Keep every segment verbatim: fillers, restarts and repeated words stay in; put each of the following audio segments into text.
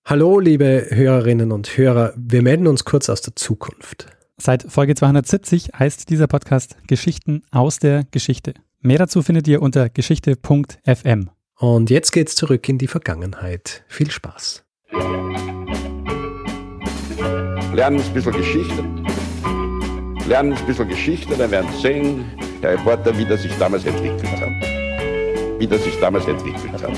Hallo, liebe Hörerinnen und Hörer, wir melden uns kurz aus der Zukunft. Seit Folge zweihundertsiebzig heißt dieser Podcast Geschichten aus der Geschichte. Mehr dazu findet ihr unter geschichte punkt f m. Und jetzt geht's zurück in die Vergangenheit. Viel Spaß. Lernen ein bisschen Geschichte. Lernen ein bisschen Geschichte, dann werden Sie sehen, Herr Reporter, wie das sich damals entwickelt hat. Wie das sich damals entwickelt hat.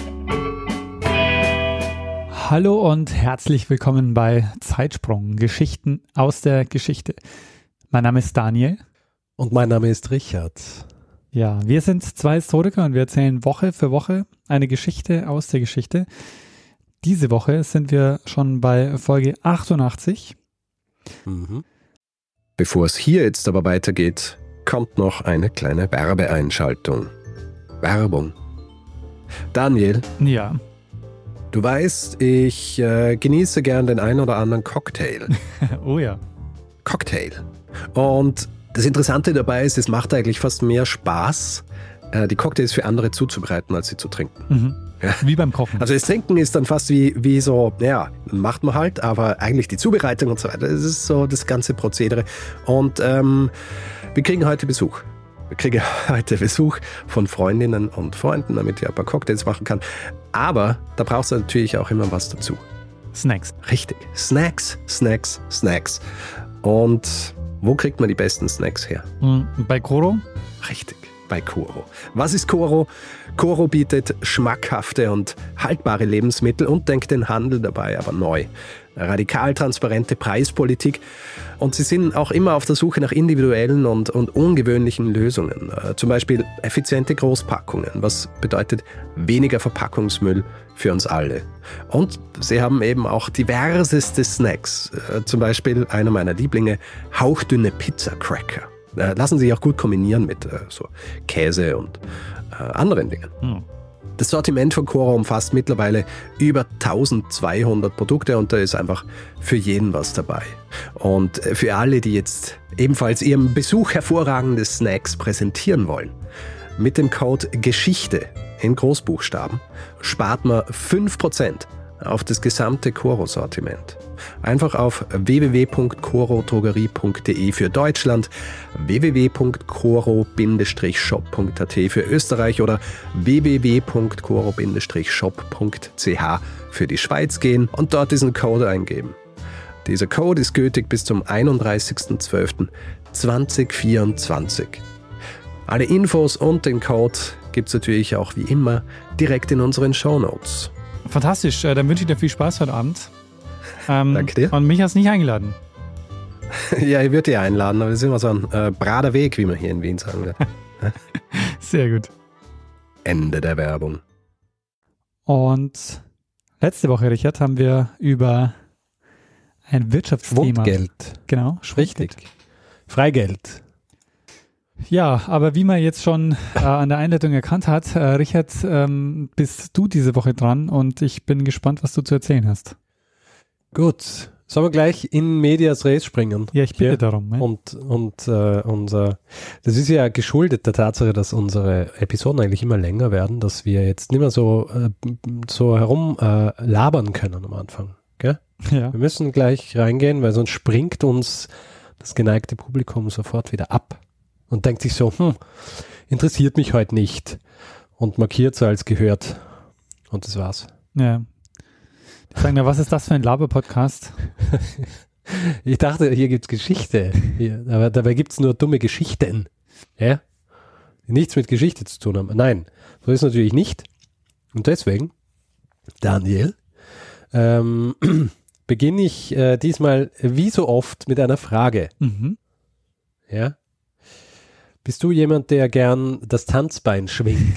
Hallo und herzlich willkommen bei Zeitsprung, Geschichten aus der Geschichte. Mein Name ist Daniel. Und mein Name ist Richard. Ja, wir sind zwei Historiker und wir erzählen Woche für Woche eine Geschichte aus der Geschichte. Diese Woche sind wir schon bei Folge achtundachtzig. Mhm. Bevor es hier jetzt aber weitergeht, kommt noch eine kleine Werbeeinschaltung. Werbung. Daniel. Ja. Du weißt, ich äh, genieße gern den einen oder anderen Cocktail. Oh ja. Cocktail. Und das Interessante dabei ist, es macht eigentlich fast mehr Spaß, äh, die Cocktails für andere zuzubereiten, als sie zu trinken. Mhm. Ja. Wie beim Kochen. Also das Trinken ist dann fast wie, wie so, ja, macht man halt, aber eigentlich die Zubereitung und so weiter, das ist so das ganze Prozedere. Und ähm, wir kriegen heute Besuch. Wir kriegen heute Besuch von Freundinnen und Freunden, damit ich ein paar Cocktails machen kann. Aber da brauchst du natürlich auch immer was dazu. Snacks. Richtig. Snacks, Snacks, Snacks. Und wo kriegt man die besten Snacks her? Bei Coro? Richtig, bei Coro. Was ist Coro? Coro bietet schmackhafte und haltbare Lebensmittel und denkt den Handel dabei aber neu. Radikal transparente Preispolitik und sie sind auch immer auf der Suche nach individuellen und, und ungewöhnlichen Lösungen. Äh, zum Beispiel effiziente Großpackungen, was bedeutet weniger Verpackungsmüll für uns alle. Und sie haben eben auch diverseste Snacks, äh, zum Beispiel einer meiner Lieblinge, hauchdünne Pizza-Cracker. Äh, lassen sich auch gut kombinieren mit äh, so Käse und äh, anderen Dingen. Hm. Das Sortiment von Coro umfasst mittlerweile über eintausendzweihundert Produkte und da ist einfach für jeden was dabei. Und für alle, die jetzt ebenfalls ihrem Besuch hervorragende Snacks präsentieren wollen, mit dem Code Geschichte in Großbuchstaben spart man fünf Prozent auf das gesamte Coro-Sortiment. Einfach auf w w w punkt coro drogerie punkt d e für Deutschland, w w w punkt coro shop punkt a t für Österreich oder w w w punkt coro shop punkt c h für die Schweiz gehen und dort diesen Code eingeben. Dieser Code ist gültig bis zum einunddreißigsten zwölften zweitausendvierundzwanzig. Alle Infos und den Code gibt es natürlich auch wie immer direkt in unseren Shownotes. Fantastisch, dann wünsche ich dir viel Spaß heute Abend. Ähm, Danke dir. Und mich hast du nicht eingeladen. Ja, ich würde dich einladen, aber das ist immer so ein äh, brader Weg, wie man hier in Wien sagen würde. Sehr gut. Ende der Werbung. Und letzte Woche, Richard, haben wir über ein Wirtschaftsthema. Schwundgeld. Genau, Schwundgeld. Richtig. Freigeld. Ja, aber wie man jetzt schon äh, an der Einleitung erkannt hat, äh, Richard, ähm, bist du diese Woche dran und ich bin gespannt, was du zu erzählen hast. Gut, sollen wir gleich in medias res springen? Ja, ich bitte Hier. darum. Ne? Und, und äh, unser, das ist ja geschuldet der Tatsache, dass unsere Episoden eigentlich immer länger werden, dass wir jetzt nicht mehr so, äh, so herum äh, labern können am Anfang. Gell? Ja. Wir müssen gleich reingehen, weil sonst springt uns das geneigte Publikum sofort wieder ab und denkt sich so, hm, interessiert mich heute nicht und markiert es als gehört. Und das war's. Ja. Die sagen, na, was ist das für ein Laber-Podcast? Ich dachte, hier gibt's Geschichte. Hier, aber dabei gibt's nur dumme Geschichten. Ja? Die nichts mit Geschichte zu tun haben. Nein, so ist es natürlich nicht. Und deswegen, Daniel, ähm, beginne ich äh, diesmal wie so oft mit einer Frage. Mhm. Ja? Bist du jemand, der gern das Tanzbein schwingt?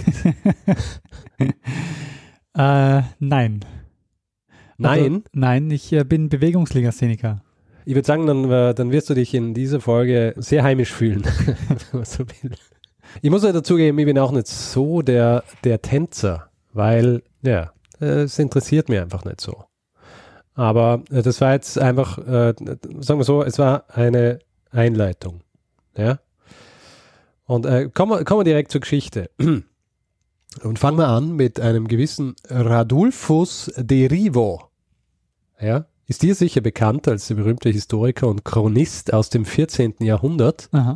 äh, nein. Nein? Also, nein, ich äh, bin Bewegungslegastheniker. Ich würde sagen, dann, äh, dann wirst du dich in dieser Folge sehr heimisch fühlen, wenn man so will. Ich muss ja dazugeben, ich bin auch nicht so der, der Tänzer, weil, ja, es interessiert mich einfach nicht so. Aber äh, das war jetzt einfach, äh, sagen wir so, es war eine Einleitung. Ja? Und äh, kommen wir, kommen wir direkt zur Geschichte. Und fangen wir an mit einem gewissen Radulfus de Rivo. ja, ist dir sicher bekannt als der berühmte Historiker und Chronist aus dem vierzehnten Jahrhundert, Aha.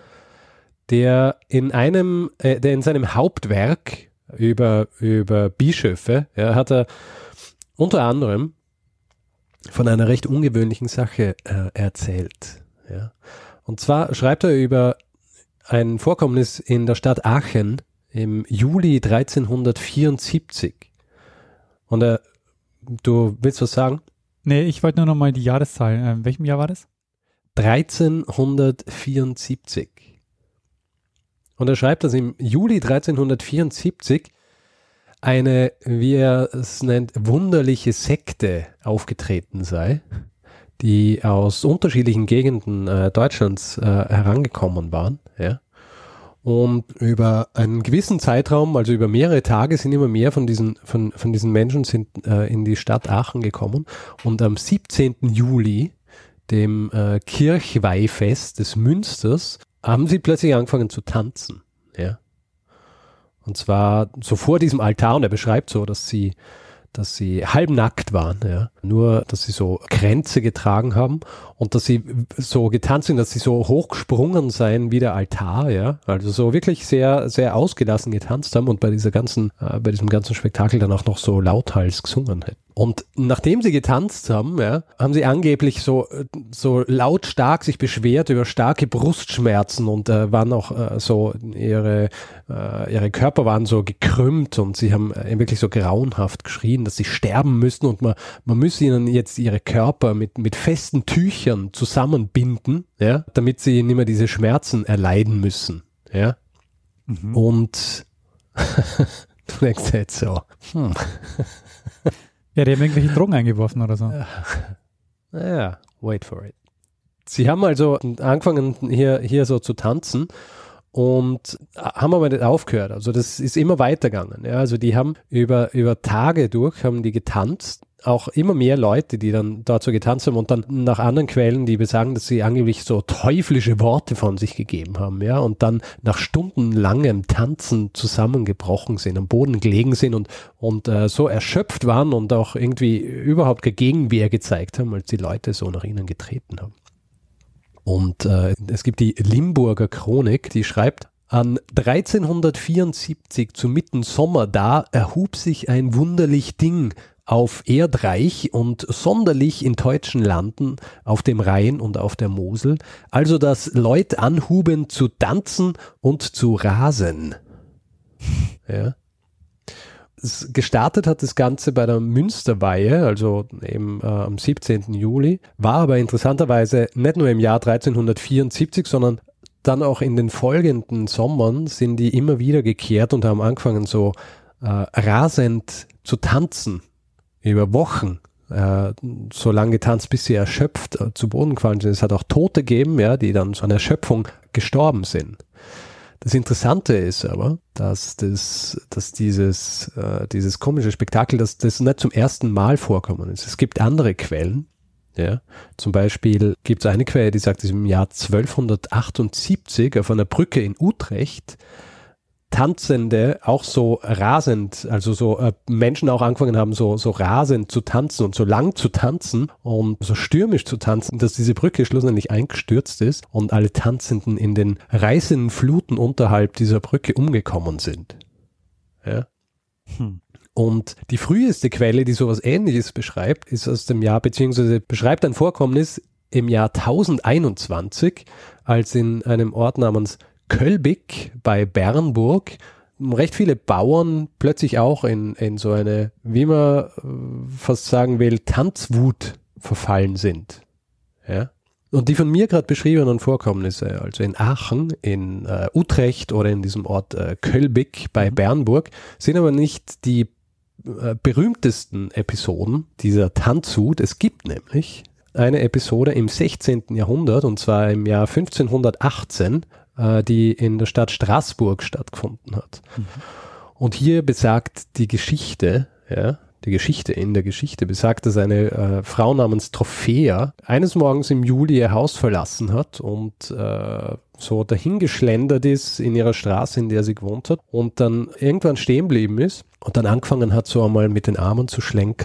der in einem, äh, der in seinem Hauptwerk über, über Bischöfe, ja, hat er unter anderem von einer recht ungewöhnlichen Sache äh, erzählt. Ja. Und zwar schreibt er über ein Vorkommnis in der Stadt Aachen im Juli dreizehnhundertvierundsiebzig. Und er, du willst was sagen? Nee, ich wollte nur noch mal die Jahreszahl. Äh, in welchem Jahr war das? dreizehnhundertvierundsiebzig. Und er schreibt, dass im Juli dreizehnhundertvierundsiebzig eine, wie er es nennt, wunderliche Sekte aufgetreten sei, die aus unterschiedlichen Gegenden äh, Deutschlands äh, herangekommen waren. Ja. Und über einen gewissen Zeitraum, also über mehrere Tage, sind immer mehr von diesen, von, von diesen Menschen sind, äh, in die Stadt Aachen gekommen. Und am siebzehnten Juli, dem äh, Kirchweihfest des Münsters, haben sie plötzlich angefangen zu tanzen. Ja. Und zwar so vor diesem Altar, und er beschreibt so, dass sie, dass sie halbnackt waren, ja. Nur, dass sie so Kränze getragen haben und dass sie so getanzt sind, dass sie so hochgesprungen seien wie der Altar, ja. Also so wirklich sehr, sehr ausgelassen getanzt haben und bei dieser ganzen, äh, bei diesem ganzen Spektakel dann auch noch so lauthals gesungen hätten. Und nachdem sie getanzt haben, ja, haben sie angeblich so, so lautstark sich beschwert über starke Brustschmerzen und äh, waren auch äh, so, ihre, äh, ihre Körper waren so gekrümmt und sie haben äh, wirklich so grauenhaft geschrien, dass sie sterben müssten und man, man müsse ihnen jetzt ihre Körper mit, mit festen Tüchern zusammenbinden, ja, damit sie nicht mehr diese Schmerzen erleiden müssen, ja. Mhm. Und du denkst jetzt so, hm. Ja, die haben irgendwelche Drogen eingeworfen oder so. Ja, wait for it. Sie haben also angefangen hier, hier so zu tanzen und haben aber nicht aufgehört. Also das ist immer weitergegangen. Ja, also die haben über, über Tage durch, haben die getanzt. Auch immer mehr Leute, die dann dort so getanzt haben und dann nach anderen Quellen, die besagen, dass sie angeblich so teuflische Worte von sich gegeben haben, ja, und dann nach stundenlangem Tanzen zusammengebrochen sind, am Boden gelegen sind und, und äh, so erschöpft waren und auch irgendwie überhaupt keine Gegenwehr gezeigt haben, als die Leute so nach ihnen getreten haben. Und äh, es gibt die Limburger Chronik, die schreibt, an dreizehnhundertvierundsiebzig zu mitten Sommer da erhub sich ein wunderlich Ding auf Erdreich und sonderlich in deutschen Landen, auf dem Rhein und auf der Mosel, also dass Leut anhuben zu tanzen und zu rasen. Ja. Es gestartet hat das Ganze bei der Münsterweihe, also eben äh, am siebzehnten Juli, war aber interessanterweise nicht nur im Jahr dreizehnhundertvierundsiebzig, sondern dann auch in den folgenden Sommern sind die immer wieder gekehrt und haben angefangen so äh, rasend zu tanzen. Über Wochen äh, so lange getanzt, bis sie erschöpft äh, zu Boden gefallen sind. Es hat auch Tote gegeben, ja, die dann so an Erschöpfung gestorben sind. Das Interessante ist aber, dass, das, dass dieses, äh, dieses komische Spektakel, dass das nicht zum ersten Mal vorkommen ist. Es gibt andere Quellen. Ja. Zum Beispiel gibt es eine Quelle, die sagt, dass im Jahr zwölfhundertachtundsiebzig auf einer Brücke in Utrecht Tanzende auch so rasend, also so äh, Menschen auch angefangen haben, so, so rasend zu tanzen und so lang zu tanzen und so stürmisch zu tanzen, dass diese Brücke schlussendlich eingestürzt ist und alle Tanzenden in den reißenden Fluten unterhalb dieser Brücke umgekommen sind. Ja. Hm. Und die früheste Quelle, die sowas Ähnliches beschreibt, ist aus dem Jahr, beziehungsweise beschreibt ein Vorkommnis im Jahr tausendeinundzwanzig, als in einem Ort namens Kölbig bei Bernburg recht viele Bauern plötzlich auch in, in so eine, wie man fast sagen will, Tanzwut verfallen sind. Ja? Und die von mir gerade beschriebenen Vorkommnisse, also in Aachen, in äh, Utrecht oder in diesem Ort äh, Kölbig bei mhm. Bernburg, sind aber nicht die äh, berühmtesten Episoden dieser Tanzwut. Es gibt nämlich eine Episode im sechzehnten Jahrhundert, und zwar im Jahr fünfzehnhundertachtzehn, die in der Stadt Straßburg stattgefunden hat. Mhm. Und hier besagt die Geschichte, ja, die Geschichte in der Geschichte besagt, dass eine äh, Frau namens Trophäa eines Morgens im Juli ihr Haus verlassen hat und äh, so dahingeschlendert ist in ihrer Straße, in der sie gewohnt hat, und dann irgendwann stehen geblieben ist und dann angefangen hat, so einmal mit den Armen zu schlenkern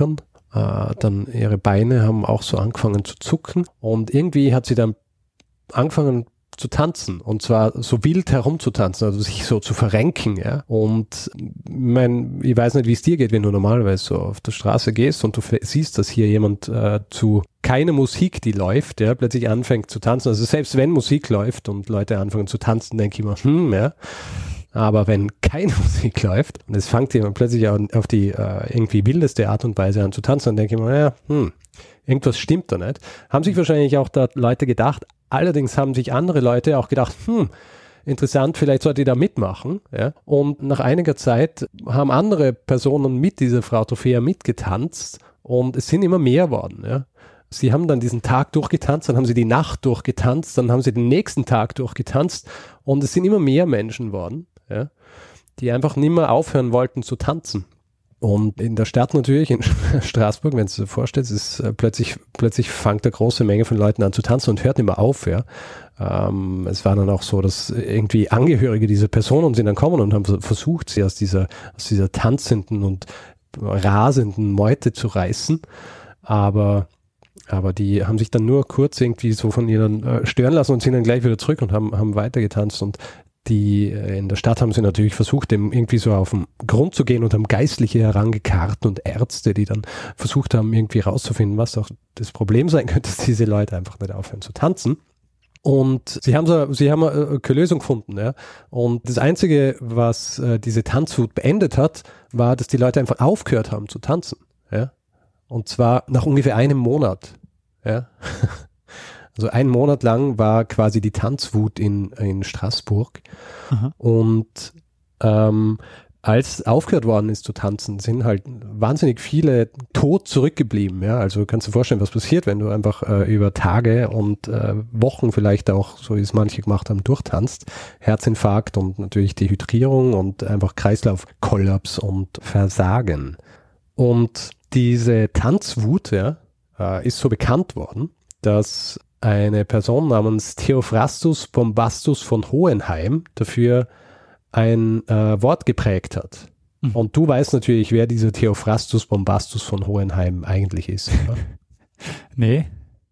äh, dann ihre Beine haben auch so angefangen zu zucken und irgendwie hat sie dann angefangen zu tanzen und zwar so wild herumzutanzen, also sich so zu verrenken, ja. Und mein, ich weiß nicht, wie es dir geht, wenn du normalerweise so auf der Straße gehst und du siehst, dass hier jemand äh, zu keine Musik, die läuft, ja, plötzlich anfängt zu tanzen. Also selbst wenn Musik läuft und Leute anfangen zu tanzen, denke ich immer, hm, ja. Aber wenn keine Musik läuft und es fängt jemand plötzlich auf die äh, irgendwie wildeste Art und Weise an zu tanzen, dann denke ich mir, ja, hm, irgendwas stimmt da nicht. Haben sich wahrscheinlich auch da Leute gedacht. Allerdings haben sich andere Leute auch gedacht, hm, interessant, vielleicht sollte ich da mitmachen. Ja? Und nach einiger Zeit haben andere Personen mit dieser Frau Trofea mitgetanzt und es sind immer mehr geworden. Ja? Sie haben dann diesen Tag durchgetanzt, dann haben sie die Nacht durchgetanzt, dann haben sie den nächsten Tag durchgetanzt und es sind immer mehr Menschen geworden, ja? Die einfach nicht mehr aufhören wollten zu tanzen. Und in der Stadt natürlich, in Straßburg, wenn du dir vorstellst, ist äh, plötzlich, plötzlich fängt eine große Menge von Leuten an zu tanzen und hört nicht mehr auf. Ja. Ähm, es war dann auch so, dass irgendwie Angehörige dieser Personen sind dann kommen und haben versucht, sie aus dieser, aus dieser tanzenden und rasenden Meute zu reißen. Aber, aber die haben sich dann nur kurz irgendwie so von ihnen äh, stören lassen und sind dann gleich wieder zurück und haben, haben weiter getanzt. Und die in der Stadt haben sie natürlich versucht, dem irgendwie so auf den Grund zu gehen und haben Geistliche herangekarrt und Ärzte, die dann versucht haben, irgendwie rauszufinden, was auch das Problem sein könnte, dass diese Leute einfach nicht aufhören zu tanzen. Und sie haben so, sie haben eine Lösung gefunden, ja. Und das Einzige, was äh, diese Tanzwut beendet hat, war, dass die Leute einfach aufgehört haben zu tanzen, ja. Und zwar nach ungefähr einem Monat, ja. Also einen Monat lang war quasi die Tanzwut in, in Straßburg. Aha. Und ähm, als aufgehört worden ist zu tanzen, sind halt wahnsinnig viele tot zurückgeblieben. Ja? Also kannst du dir vorstellen, was passiert, wenn du einfach äh, über Tage und äh, Wochen vielleicht auch, so wie es manche gemacht haben, durchtanzt. Herzinfarkt und natürlich Dehydrierung und einfach Kreislaufkollaps und Versagen. Und diese Tanzwut, ja, äh, ist so bekannt worden, dass eine Person namens Theophrastus Bombastus von Hohenheim dafür ein äh, Wort geprägt hat. Mhm. Und du weißt natürlich, wer dieser Theophrastus Bombastus von Hohenheim eigentlich ist, oder? Nee.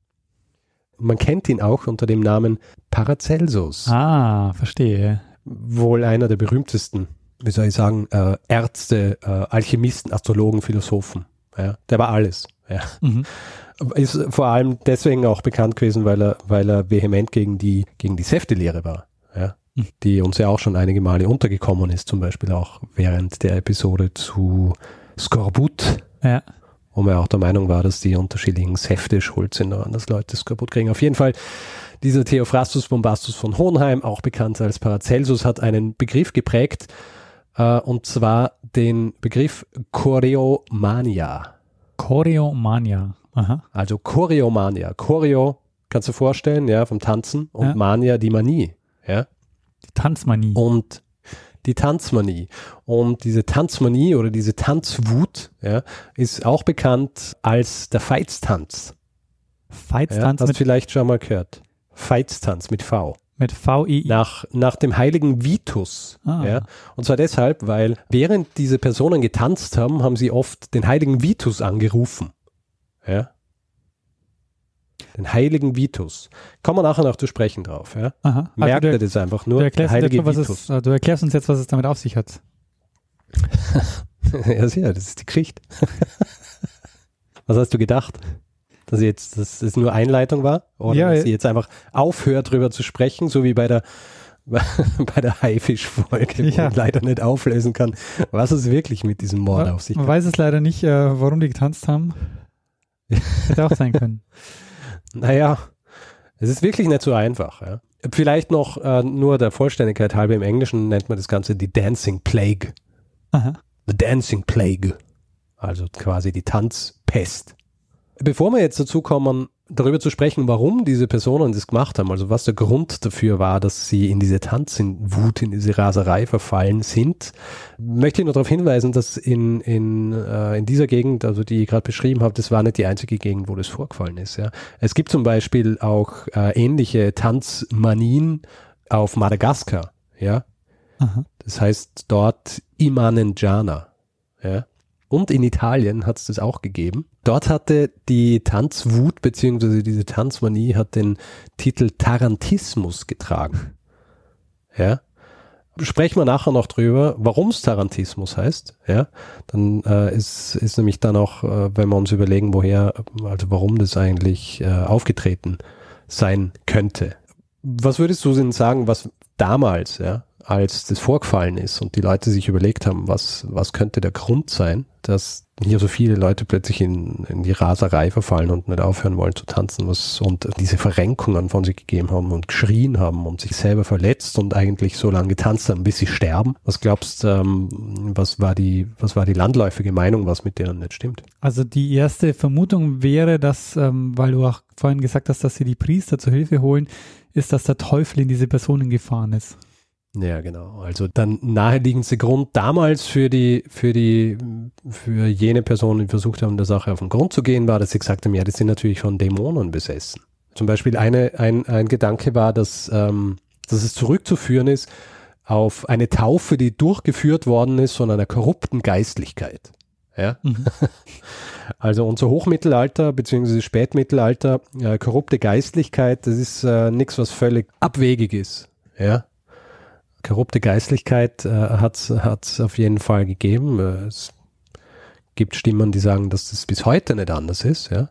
Man kennt ihn auch unter dem Namen Paracelsus. Ah, verstehe. Wohl einer der berühmtesten, wie soll ich sagen, äh, Ärzte, äh, Alchemisten, Astrologen, Philosophen. Ja? Der war alles. Ja. Mhm. Ist vor allem deswegen auch bekannt gewesen, weil er, weil er vehement gegen die, gegen die Säftelehre war, ja, mhm. die uns ja auch schon einige Male untergekommen ist, zum Beispiel auch während der Episode zu Skorbut, ja. wo man auch der Meinung war, dass die unterschiedlichen Säfte schuld sind daran, dass Leute Skorbut kriegen. Auf jeden Fall, dieser Theophrastus Bombastus von Hohenheim, auch bekannt als Paracelsus, hat einen Begriff geprägt, äh, und zwar den Begriff Choreomania. Choreomania. Aha. Also Choreomania. Choreo, kannst du dir vorstellen, ja, vom Tanzen und ja. Mania, die Manie. Ja. Die Tanzmanie. Und die Tanzmanie. Und diese Tanzmanie oder diese Tanzwut, ja, ist auch bekannt als der Veitstanz. Veitstanz? Ja, hast du mit vielleicht schon mal gehört. Veitstanz mit V. Mit V I I. Nach, nach dem heiligen Vitus. Ah. Ja. Und zwar deshalb, weil während diese Personen getanzt haben, haben sie oft den heiligen Vitus angerufen. Ja. Den heiligen Vitus. Kommen wir nachher noch zu sprechen drauf. Ja. Aha. Merkt also ihr das einfach nur? Du erklärst, heilige was Vitus. es, du erklärst uns jetzt, was es damit auf sich hat. Ja, sicher, das ist die Geschichte. Was hast du gedacht? Dass jetzt, dass das nur Einleitung war? Oder ja, dass sie jetzt einfach aufhört, drüber zu sprechen, so wie bei der bei der Haifisch-Folge, ja. wo ich leider nicht auflösen kann, was es wirklich mit diesem Mord auf sich hat. Man weiß es leider nicht, äh, warum die getanzt haben. Hätte auch sein können. Naja, es ist wirklich nicht so einfach. Ja. Vielleicht noch äh, nur der Vollständigkeit halber, im Englischen nennt man das Ganze die Dancing Plague. Aha. The Dancing Plague. Also quasi die Tanzpest. Bevor wir jetzt dazu kommen, darüber zu sprechen, warum diese Personen das gemacht haben, also was der Grund dafür war, dass sie in diese Tanzwut, in diese Raserei verfallen sind, möchte ich nur darauf hinweisen, dass in, in, äh, in dieser Gegend, also die ich gerade beschrieben habe, das war nicht die einzige Gegend, wo das vorgefallen ist. Ja. Es gibt zum Beispiel auch äh, ähnliche Tanzmanien auf Madagaskar. Ja. Aha. Das heißt dort Imanenjana. Ja. Und in Italien hat es das auch gegeben. Dort hatte die Tanzwut bzw. diese Tanzmanie hat den Titel Tarantismus getragen. Ja. Sprechen wir nachher noch drüber, warum es Tarantismus heißt. Ja. Dann äh, ist, ist nämlich dann auch, äh, wenn wir uns überlegen, woher, also warum das eigentlich äh, aufgetreten sein könnte. Was würdest du denn sagen, was damals, ja, als das vorgefallen ist und die Leute sich überlegt haben, was, was könnte der Grund sein, dass hier so viele Leute plötzlich in, in die Raserei verfallen und nicht aufhören wollen zu tanzen, was, und diese Verrenkungen von sich gegeben haben und geschrien haben und sich selber verletzt und eigentlich so lange getanzt haben, bis sie sterben. Was glaubst du, ähm, was war die, was war die landläufige Meinung, was mit denen nicht stimmt? Also die erste Vermutung wäre, dass, ähm, weil du auch vorhin gesagt hast, dass sie die Priester zur Hilfe holen, ist, dass der Teufel in diese Personen gefahren ist. Ja, genau. Also der naheliegendste Grund damals für die, für die, für jene Personen, die versucht haben, der Sache auf den Grund zu gehen, war, dass sie gesagt haben, ja, die sind natürlich von Dämonen besessen. Zum Beispiel eine, ein, ein Gedanke war, dass, ähm, dass es zurückzuführen ist auf eine Taufe, die durchgeführt worden ist von einer korrupten Geistlichkeit. Ja? Mhm. Also unser Hochmittelalter bzw. Spätmittelalter, äh, korrupte Geistlichkeit, das ist äh, nichts, was völlig abwegig ist. Ja? Korrupte Geistlichkeit äh, hat es auf jeden Fall gegeben. Es gibt Stimmen, die sagen, dass das bis heute nicht anders ist. Ja?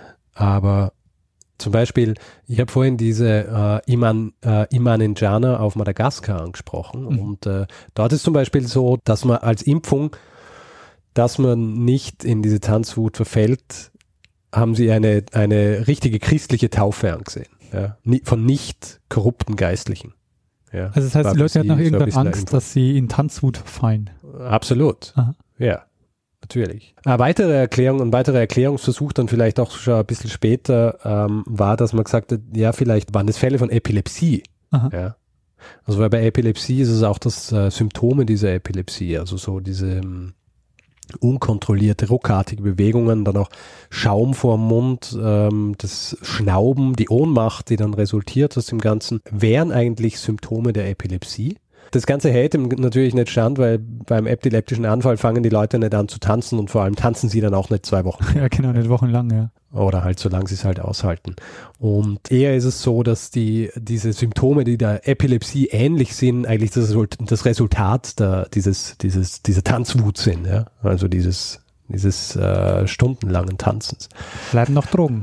Aber zum Beispiel, ich habe vorhin diese äh, Iman, äh, Imaninjaner auf Madagaskar angesprochen. Mhm. Und äh, dort ist zum Beispiel so, dass man als Impfung, dass man nicht in diese Tanzwut verfällt, haben sie eine, eine richtige christliche Taufe angesehen. Ja? Von nicht korrupten Geistlichen. Ja, also das heißt, die Leute hatten noch irgendwann Angst, dass sie in Tanzwut verfallen. Absolut. Aha. Ja, natürlich. Eine weitere Erklärung, ein weiterer Erklärungsversuch dann vielleicht auch schon ein bisschen später ähm, war, dass man gesagt hat, ja, vielleicht waren das Fälle von Epilepsie. Aha. Ja. Also weil bei Epilepsie ist es auch das äh, Symptome dieser Epilepsie, also so diese ähm, unkontrollierte, ruckartige Bewegungen, dann auch Schaum vorm Mund, ähm, das Schnauben, die Ohnmacht, die dann resultiert aus dem Ganzen, wären eigentlich Symptome der Epilepsie. Das Ganze hält ihm natürlich nicht stand, weil beim epileptischen Anfall fangen die Leute nicht an zu tanzen und vor allem tanzen sie dann auch nicht zwei Wochen. Ja, genau, nicht wochenlang, ja. Oder halt, solange sie es halt aushalten. Und eher ist es so, dass die diese Symptome, die der Epilepsie ähnlich sind, eigentlich das, Result, das Resultat der, dieses, dieses, dieser Tanzwut sind. Ja? Also dieses, dieses äh, stundenlangen Tanzens. Bleiben noch Drogen.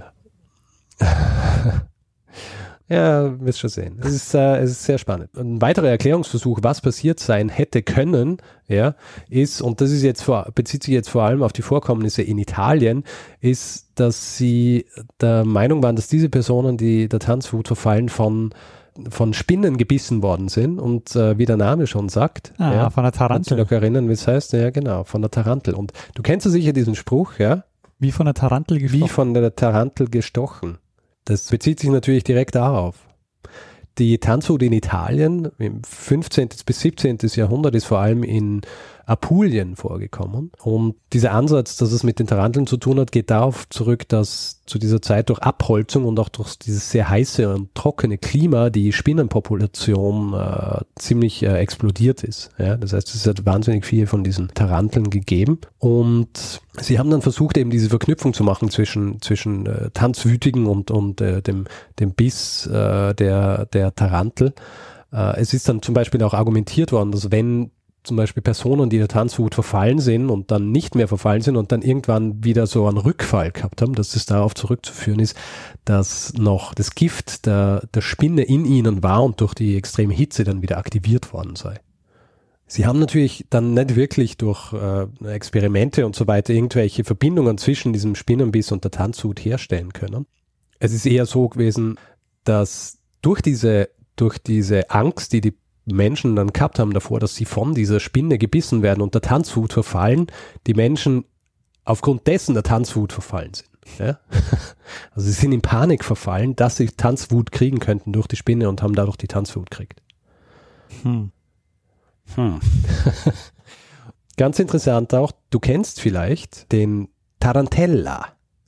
Ja, wirst schon sehen. Es ist, äh, es ist sehr spannend. Ein weiterer Erklärungsversuch, was passiert sein hätte können, ja, ist, und das ist jetzt vor, bezieht sich jetzt vor allem auf die Vorkommnisse in Italien, ist, dass sie der Meinung waren, dass diese Personen, die der Tanzwut verfallen, von von Spinnen gebissen worden sind und äh, wie der Name schon sagt. Ah, ja, von der Tarantel. Kannst du dich noch erinnern, wie es heißt? Ja, genau, von der Tarantel. Und du kennst ja sicher diesen Spruch, ja? Wie von der Tarantel gestochen. Wie von der Tarantel gestochen. Das bezieht sich natürlich direkt darauf. Die Tanzwut in Italien im fünfzehnten bis siebzehnten Jahrhundert ist vor allem in Apulien vorgekommen. Und dieser Ansatz, dass es mit den Taranteln zu tun hat, geht darauf zurück, dass zu dieser Zeit durch Abholzung und auch durch dieses sehr heiße und trockene Klima die Spinnenpopulation äh, ziemlich äh, explodiert ist. Ja, das heißt, es hat wahnsinnig viele von diesen Taranteln gegeben. Und sie haben dann versucht, eben diese Verknüpfung zu machen zwischen, zwischen äh, Tanzwütigen und, und äh, dem, dem Biss äh, der, der Tarantel. Äh, es ist dann zum Beispiel auch argumentiert worden, dass wenn zum Beispiel Personen, die der Tanzwut verfallen sind und dann nicht mehr verfallen sind und dann irgendwann wieder so einen Rückfall gehabt haben, dass es darauf zurückzuführen ist, dass noch das Gift der, der Spinne in ihnen war und durch die extreme Hitze dann wieder aktiviert worden sei. Sie haben natürlich dann nicht wirklich durch äh, Experimente und so weiter irgendwelche Verbindungen zwischen diesem Spinnenbiss und der Tanzwut herstellen können. Es ist eher so gewesen, dass durch diese, durch diese Angst, die die Menschen dann gehabt haben davor, dass sie von dieser Spinne gebissen werden und der Tanzwut verfallen, die Menschen aufgrund dessen der Tanzwut verfallen sind. Ja? Also sie sind in Panik verfallen, dass sie Tanzwut kriegen könnten durch die Spinne und haben dadurch die Tanzwut gekriegt. Hm. Hm. Ganz interessant auch, du kennst vielleicht den Tarantella,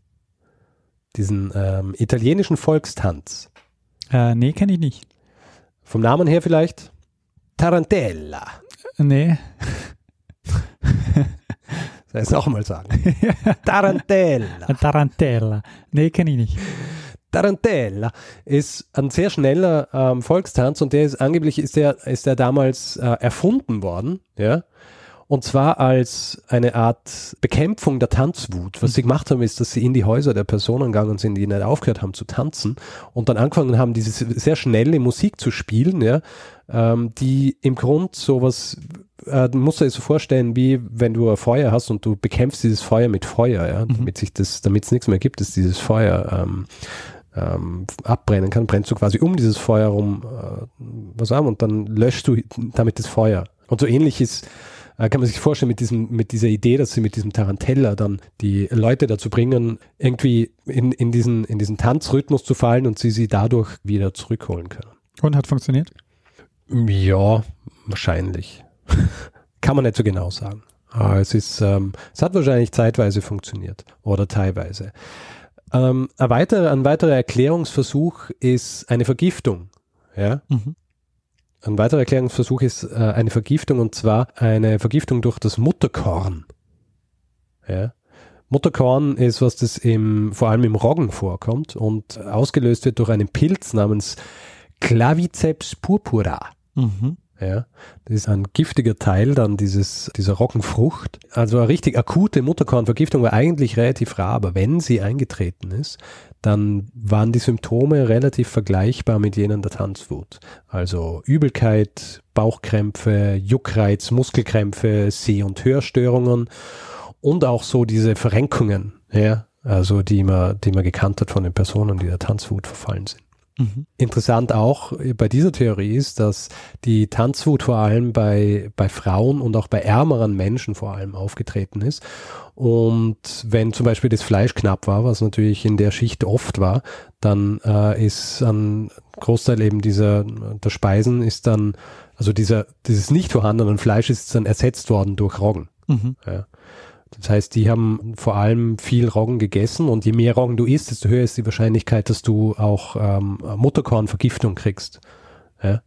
diesen ähm, italienischen Volkstanz. Äh, nee, kenne ich nicht. Vom Namen her vielleicht? Tarantella. Nee. Das auch mal sagen. Tarantella. Tarantella. Nee, kenne ich nicht. Tarantella ist ein sehr schneller ähm, Volkstanz und der ist angeblich ist der, ist der damals äh, erfunden worden, ja. Und zwar als eine Art Bekämpfung der Tanzwut. Was sie gemacht haben, ist, dass sie in die Häuser der Personen gegangen sind, die nicht aufgehört haben zu tanzen und dann angefangen haben, diese sehr schnelle Musik zu spielen, ja, ähm, die im Grund sowas, äh, du musst dir das so vorstellen, wie wenn du ein Feuer hast und du bekämpfst dieses Feuer mit Feuer, ja, mhm. damit sich das, damit es nichts mehr gibt, dass dieses Feuer ähm, ähm, abbrennen kann, brennst du quasi um dieses Feuer rum äh, was an und dann löschst du damit das Feuer. Und so ähnlich ist kann man sich vorstellen mit diesem, mit dieser Idee, dass sie mit diesem Tarantella dann die Leute dazu bringen, irgendwie in, in diesen, in diesen Tanzrhythmus zu fallen und sie sie dadurch wieder zurückholen können. Und hat funktioniert? Ja, wahrscheinlich. Kann man nicht so genau sagen. Aber es ist, ähm, es hat wahrscheinlich zeitweise funktioniert oder teilweise. Ähm, ein weiterer, ein weiterer Erklärungsversuch ist eine Vergiftung. Ja. Mhm. Ein weiterer Erklärungsversuch ist äh, eine Vergiftung und zwar eine Vergiftung durch das Mutterkorn. Ja. Mutterkorn ist was, das im, vor allem im Roggen vorkommt und ausgelöst wird durch einen Pilz namens Claviceps purpura. Mhm. Ja. Das ist ein giftiger Teil dann dieses, dieser Roggenfrucht. Also eine richtig akute Mutterkornvergiftung war eigentlich relativ rar, aber wenn sie eingetreten ist, dann waren die Symptome relativ vergleichbar mit jenen der Tanzwut. Also Übelkeit, Bauchkrämpfe, Juckreiz, Muskelkrämpfe, Seh- und Hörstörungen und auch so diese Verrenkungen, ja, also die man, die man gekannt hat von den Personen, die der Tanzwut verfallen sind. Mhm. Interessant auch bei dieser Theorie ist, dass die Tanzwut vor allem bei, bei Frauen und auch bei ärmeren Menschen vor allem aufgetreten ist. Und wenn zum Beispiel das Fleisch knapp war, was natürlich in der Schicht oft war, dann äh, ist ein Großteil eben dieser der Speisen ist dann, also dieser dieses nicht vorhandenen Fleisch ist dann ersetzt worden durch Roggen. Mhm. Ja. Das heißt, die haben vor allem viel Roggen gegessen und je mehr Roggen du isst, desto höher ist die Wahrscheinlichkeit, dass du auch ähm, Mutterkornvergiftung kriegst. Ja.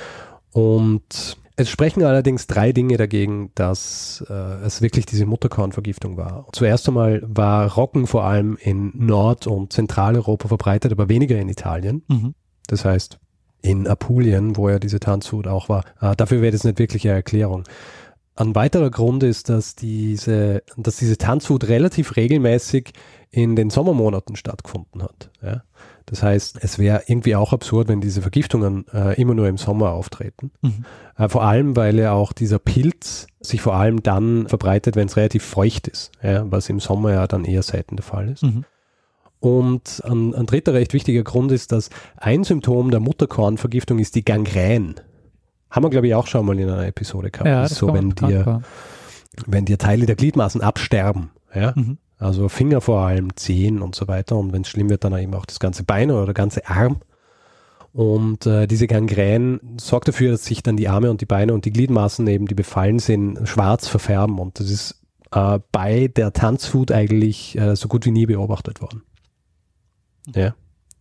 Und es sprechen allerdings drei Dinge dagegen, dass äh, es wirklich diese Mutterkornvergiftung war. Zuerst einmal war Roggen vor allem in Nord- und Zentraleuropa verbreitet, aber weniger in Italien. Mhm. Das heißt, in Apulien, wo ja diese Tanzwut auch war, äh, dafür wäre das nicht wirklich eine Erklärung. Ein weiterer Grund ist, dass diese, dass diese Tanzwut relativ regelmäßig in den Sommermonaten stattgefunden hat. Ja? Das heißt, es wäre irgendwie auch absurd, wenn diese Vergiftungen äh, immer nur im Sommer auftreten. Mhm. Äh, vor allem, weil ja auch dieser Pilz sich vor allem dann verbreitet, wenn es relativ feucht ist, ja? Was im Sommer ja dann eher selten der Fall ist. Mhm. Und ein, ein dritter recht wichtiger Grund ist, dass ein Symptom der Mutterkornvergiftung ist die Gangrän. Haben wir, glaube ich, auch schon mal in einer Episode gehabt. Ja, das das ist so, wenn dir, wenn dir Teile der Gliedmaßen absterben, ja, mhm. also Finger vor allem, Zehen und so weiter und wenn es schlimm wird, dann eben auch das ganze Bein oder der ganze Arm. Und äh, diese Gangrän sorgt dafür, dass sich dann die Arme und die Beine und die Gliedmaßen eben, die befallen sind, schwarz verfärben und das ist äh, bei der Tanzwut eigentlich äh, so gut wie nie beobachtet worden. Ja.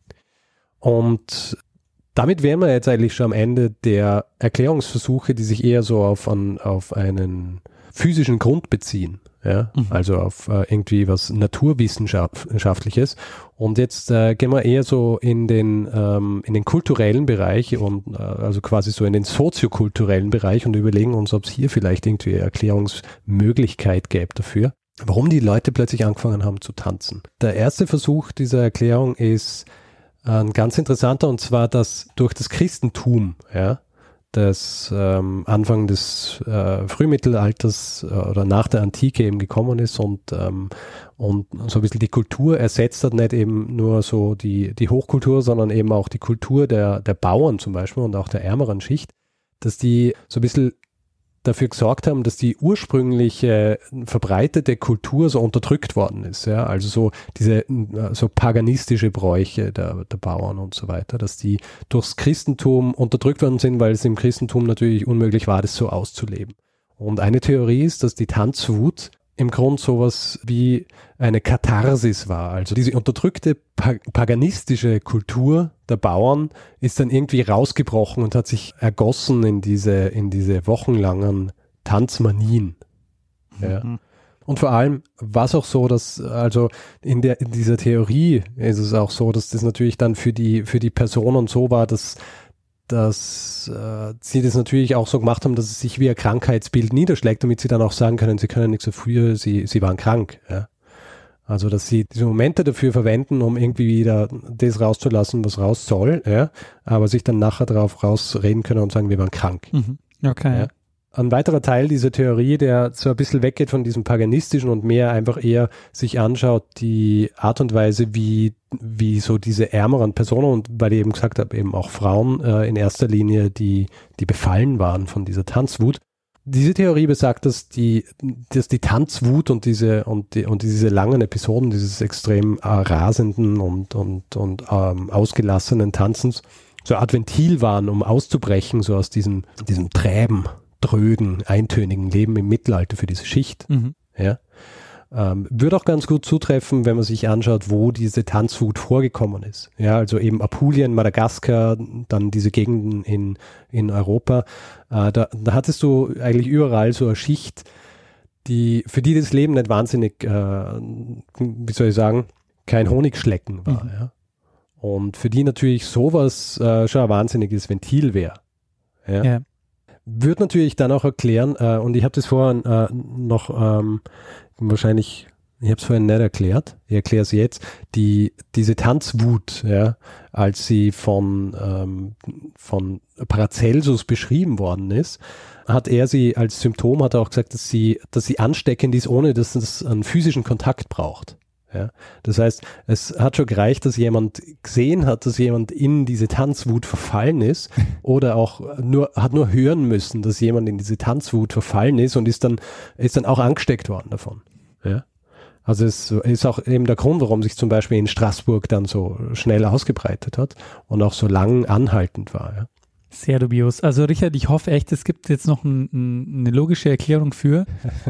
Und damit wären wir jetzt eigentlich schon am Ende der Erklärungsversuche, die sich eher so auf, an, auf einen physischen Grund beziehen. Ja? Mhm. Also auf äh, irgendwie was Naturwissenschaftliches. Und jetzt äh, gehen wir eher so in den, ähm, in den kulturellen Bereich und äh, also quasi so in den soziokulturellen Bereich und überlegen uns, ob es hier vielleicht irgendwie eine Erklärungsmöglichkeit gäbe dafür, warum die Leute plötzlich angefangen haben zu tanzen. Der erste Versuch dieser Erklärung ist ein ganz interessanter, und zwar, dass durch das Christentum, ja, das ähm, Anfang des äh, Frühmittelalters äh, oder nach der Antike eben gekommen ist und, ähm, und so ein bisschen die Kultur ersetzt hat, nicht eben nur so die, die Hochkultur, sondern eben auch die Kultur der, der Bauern zum Beispiel und auch der ärmeren Schicht, dass die so ein bisschen dafür gesorgt haben, dass die ursprüngliche verbreitete Kultur so unterdrückt worden ist. Ja? Also so diese so paganistische Bräuche der, der Bauern und so weiter, dass die durchs Christentum unterdrückt worden sind, weil es im Christentum natürlich unmöglich war, das so auszuleben. Und eine Theorie ist, dass die Tanzwut im Grund sowas wie eine Katharsis war. Also diese unterdrückte paganistische Kultur der Bauern ist dann irgendwie rausgebrochen und hat sich ergossen in diese, in diese wochenlangen Tanzmanien. Ja. Mhm. Und vor allem war es auch so, dass, also in der, in dieser Theorie ist es auch so, dass das natürlich dann für die, für die Personen so war, dass, dass äh, sie das natürlich auch so gemacht haben, dass es sich wie ein Krankheitsbild niederschlägt, damit sie dann auch sagen können, sie können nichts dafür, sie, sie waren krank. Ja. Also, dass sie diese Momente dafür verwenden, um irgendwie wieder das rauszulassen, was raus soll, ja, aber sich dann nachher darauf rausreden können und sagen, wir waren krank. Mhm. Okay. Ja. Ein weiterer Teil dieser Theorie, der so ein bisschen weggeht von diesem paganistischen und mehr einfach eher sich anschaut, die Art und Weise, wie, wie so diese ärmeren Personen, und weil ich eben gesagt habe, eben auch Frauen äh, in erster Linie, die, die befallen waren von dieser Tanzwut. Diese Theorie besagt, dass die, dass die Tanzwut und diese, und die, und diese langen Episoden dieses extrem äh, rasenden und, und, und ähm, ausgelassenen Tanzens so eine Art Ventil waren, um auszubrechen, so aus diesem, diesem träben, drögen, eintönigen Leben im Mittelalter für diese Schicht. Mhm. Ja. Ähm, würde auch ganz gut zutreffen, wenn man sich anschaut, wo diese Tanzwut vorgekommen ist. Ja, also eben Apulien, Madagaskar, dann diese Gegenden in, in Europa. Äh, da, da hattest du eigentlich überall so eine Schicht, die, für die das Leben nicht wahnsinnig, äh, wie soll ich sagen, kein Honigschlecken war. Mhm. Ja. Und für die natürlich sowas äh, schon ein wahnsinniges Ventil wäre. Ja. Ja. Wird natürlich dann auch erklären, äh, und ich habe das vorhin äh, noch ähm, wahrscheinlich, ich habe es vorhin nicht erklärt, ich erkläre es jetzt, die, diese Tanzwut, ja, als sie von, ähm, von Paracelsus beschrieben worden ist, hat er sie als Symptom, hat er auch gesagt, dass sie, dass sie ansteckend ist, ohne dass es einen physischen Kontakt braucht. Ja, das heißt, es hat schon gereicht, dass jemand gesehen hat, dass jemand in diese Tanzwut verfallen ist oder auch nur, hat nur hören müssen, dass jemand in diese Tanzwut verfallen ist und ist dann, ist dann auch angesteckt worden davon. Ja. Also es ist auch eben der Grund, warum sich zum Beispiel in Straßburg dann so schnell ausgebreitet hat und auch so lang anhaltend war. Ja. Sehr dubios. Also Richard, ich hoffe echt, es gibt jetzt noch ein, ein, eine logische Erklärung für.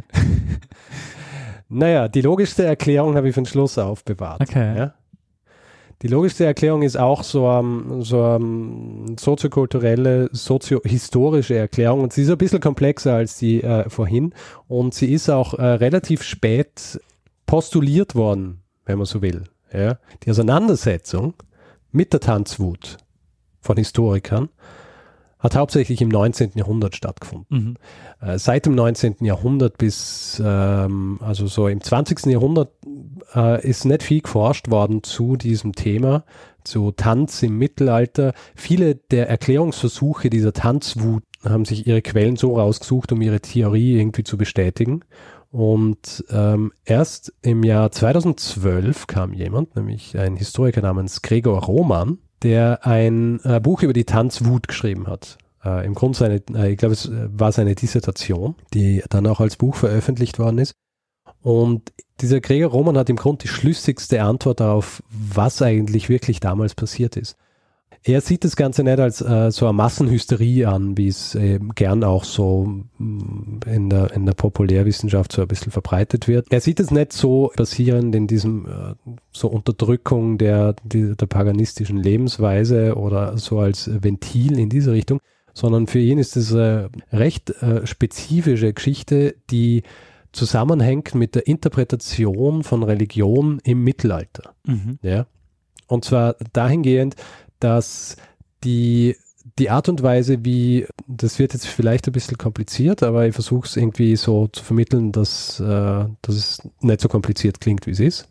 Naja, die logischste Erklärung habe ich für den Schluss aufbewahrt. Okay. Ja? Die logischste Erklärung ist auch so eine so um, soziokulturelle, soziohistorische Erklärung, und sie ist ein bisschen komplexer als die äh, vorhin, und sie ist auch äh, relativ spät postuliert worden, wenn man so will. Ja? Die Auseinandersetzung mit der Tanzwut von Historikern hat hauptsächlich im neunzehnten Jahrhundert stattgefunden. Mhm. Äh, seit dem neunzehnten Jahrhundert bis, ähm, also so im zwanzigsten Jahrhundert äh, ist nicht viel geforscht worden zu diesem Thema, zu Tanz im Mittelalter. Viele der Erklärungsversuche dieser Tanzwut haben sich ihre Quellen so rausgesucht, um ihre Theorie irgendwie zu bestätigen. Und ähm, erst im Jahr zweitausendzwölf kam jemand, nämlich ein Historiker namens Gregor Roman, der ein äh, Buch über die Tanzwut geschrieben hat. Äh, Im Grunde seine, äh, ich glaube, es war seine Dissertation, die dann auch als Buch veröffentlicht worden ist. Und dieser Gregor Roman hat im Grunde die schlüssigste Antwort darauf, was eigentlich wirklich damals passiert ist. Er sieht das Ganze nicht als äh, so eine Massenhysterie an, wie es äh, gern auch so in der, in der Populärwissenschaft so ein bisschen verbreitet wird. Er sieht es nicht so basierend in diesem äh, so Unterdrückung der, die, der paganistischen Lebensweise oder so als Ventil in diese Richtung, sondern für ihn ist es eine recht äh, spezifische Geschichte, die zusammenhängt mit der Interpretation von Religion im Mittelalter. Mhm. Ja? Und zwar dahingehend, dass die, die Art und Weise, wie, das wird jetzt vielleicht ein bisschen kompliziert, aber ich versuche es irgendwie so zu vermitteln, dass, äh, dass es nicht so kompliziert klingt, wie es ist.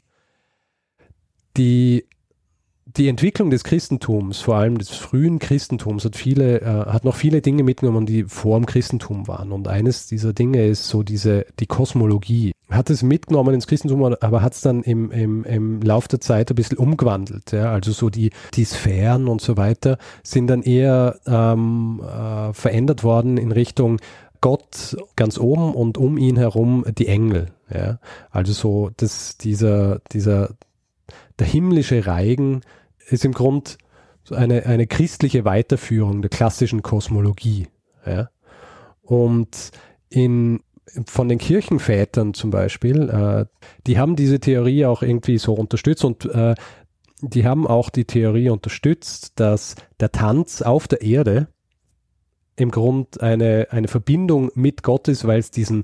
Die, die Entwicklung des Christentums, vor allem des frühen Christentums, hat viele, äh, hat noch viele Dinge mitgenommen, die vor dem Christentum waren. Und eines dieser Dinge ist so diese, die Kosmologie. Hat es mitgenommen ins Christentum, aber hat es dann im, im, im Lauf der Zeit ein bisschen umgewandelt. Ja? Also so die, die Sphären und so weiter sind dann eher ähm, äh, verändert worden in Richtung Gott ganz oben und um ihn herum die Engel. Ja? Also so das, dieser, dieser, der himmlische Reigen ist im Grunde eine, eine christliche Weiterführung der klassischen Kosmologie. Ja? Und in von den Kirchenvätern zum Beispiel, äh, die haben diese Theorie auch irgendwie so unterstützt und äh, die haben auch die Theorie unterstützt, dass der Tanz auf der Erde im Grunde eine, eine Verbindung mit Gott ist, weil es diesen,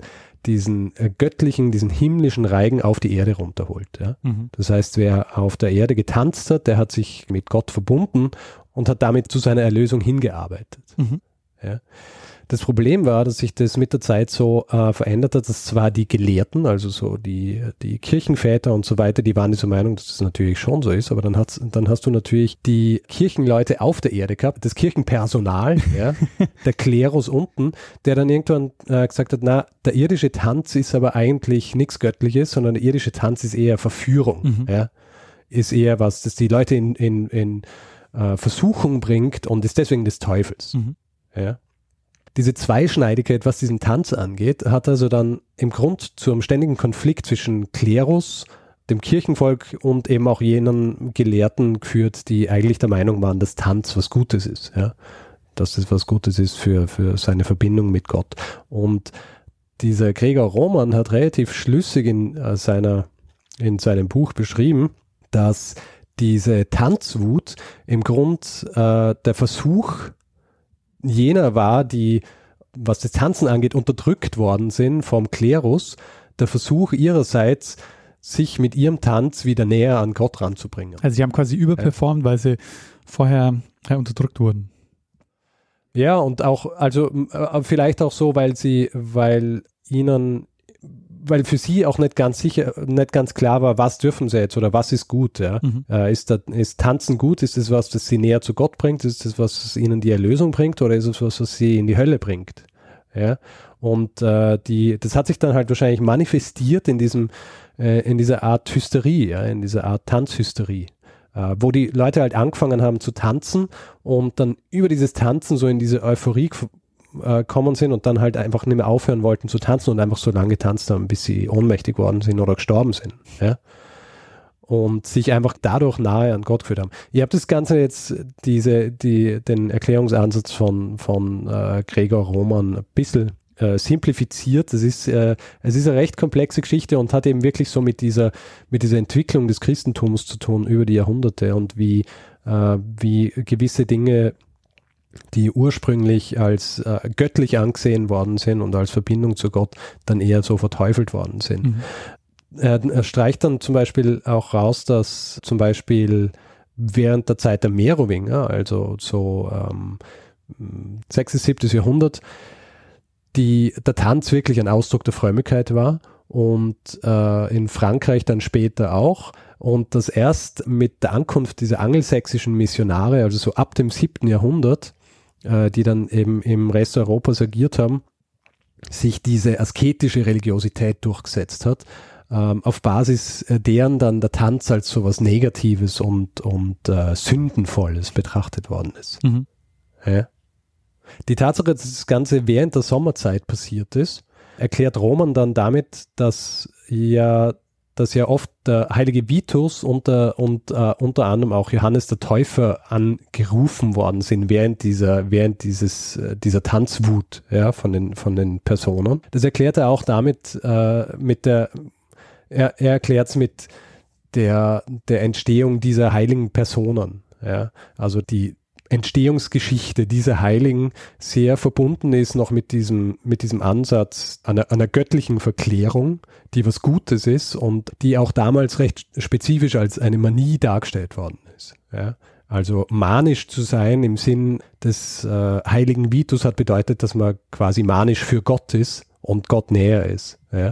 diesen äh, göttlichen, diesen himmlischen Reigen auf die Erde runterholt. Ja? Mhm. Das heißt, wer auf der Erde getanzt hat, der hat sich mit Gott verbunden und hat damit zu seiner Erlösung hingearbeitet. Mhm. Ja? Das Problem war, dass sich das mit der Zeit so äh, verändert hat, dass zwar die Gelehrten, also so die, die Kirchenväter und so weiter, die waren dieser Meinung, dass das natürlich schon so ist, aber dann, hat's, dann hast du natürlich die Kirchenleute auf der Erde gehabt, das Kirchenpersonal, ja, der Klerus unten, der dann irgendwann äh, gesagt hat, na, der irdische Tanz ist aber eigentlich nichts Göttliches, sondern der irdische Tanz ist eher Verführung, mhm. ja, ist eher was, das die Leute in, in, in äh, Versuchung bringt und ist deswegen des Teufels, mhm. ja. Diese Zweischneidigkeit, was diesen Tanz angeht, hat also dann im Grund zu einem ständigen Konflikt zwischen Klerus, dem Kirchenvolk und eben auch jenen Gelehrten geführt, die eigentlich der Meinung waren, dass Tanz was Gutes ist, ja, dass das was Gutes ist für, für seine Verbindung mit Gott. Und dieser Gregor Roman hat relativ schlüssig in, äh, seiner, in seinem Buch beschrieben, dass diese Tanzwut im Grund äh, der Versuch jener war, die, was das Tanzen angeht, unterdrückt worden sind vom Klerus, der Versuch ihrerseits, sich mit ihrem Tanz wieder näher an Gott ranzubringen. Also sie haben quasi überperformt, ja. weil sie vorher ja, unterdrückt wurden. Ja, und auch, also äh, vielleicht auch so, weil sie, weil ihnen, weil für sie auch nicht ganz sicher, nicht ganz klar war, was dürfen sie jetzt oder was ist gut. Ja? Mhm. Äh, ist, das, ist Tanzen gut? Ist es was, das sie näher zu Gott bringt? Ist es was, das ihnen die Erlösung bringt? Oder ist es was, was sie in die Hölle bringt? Ja? Und äh, die, das hat sich dann halt wahrscheinlich manifestiert in diesem, äh, in dieser Art Hysterie, ja? in dieser Art Tanzhysterie, äh, wo die Leute halt angefangen haben zu tanzen und dann über dieses Tanzen so in diese Euphorie kommen sind und dann halt einfach nicht mehr aufhören wollten zu tanzen und einfach so lange getanzt haben, bis sie ohnmächtig worden sind oder gestorben sind. Ja? Und sich einfach dadurch nahe an Gott geführt haben. Ihr habt das Ganze jetzt, diese, die, den Erklärungsansatz von, von äh, Gregor Roman ein bisschen äh, simplifiziert. Das ist, äh, es ist eine recht komplexe Geschichte und hat eben wirklich so mit dieser, mit dieser Entwicklung des Christentums zu tun über die Jahrhunderte und wie, äh, wie gewisse Dinge, die ursprünglich als äh, göttlich angesehen worden sind und als Verbindung zu Gott, dann eher so verteufelt worden sind. Mhm. Er, er streicht dann zum Beispiel auch raus, dass zum Beispiel während der Zeit der Merowinger, also so ähm, sechstes, siebtes Jahrhundert, die, der Tanz wirklich ein Ausdruck der Frömmigkeit war und äh, in Frankreich dann später auch. Und dass erst mit der Ankunft dieser angelsächsischen Missionare, also so ab dem siebten Jahrhundert, die dann eben im Rest Europas agiert haben, sich diese asketische Religiosität durchgesetzt hat, ähm, auf Basis deren dann der Tanz als so was Negatives und, und äh, Sündenvolles betrachtet worden ist. Mhm. Ja. Die Tatsache, dass das Ganze während der Sommerzeit passiert ist, erklärt Roman dann damit, dass ja dass ja oft der heilige Vitus unter, und äh, unter anderem auch Johannes der Täufer angerufen worden sind während dieser, während dieses, äh, dieser Tanzwut, ja, von den, von den Personen. Das erklärt er auch damit, äh, mit der, er, er erklärt es mit der, der Entstehung dieser heiligen Personen, ja, also die Entstehungsgeschichte dieser Heiligen sehr verbunden ist noch mit diesem, mit diesem Ansatz einer, einer göttlichen Verklärung, die was Gutes ist und die auch damals recht spezifisch als eine Manie dargestellt worden ist. Ja? Also manisch zu sein im Sinn des äh, heiligen Vitus hat bedeutet, dass man quasi manisch für Gott ist und Gott näher ist. Ja?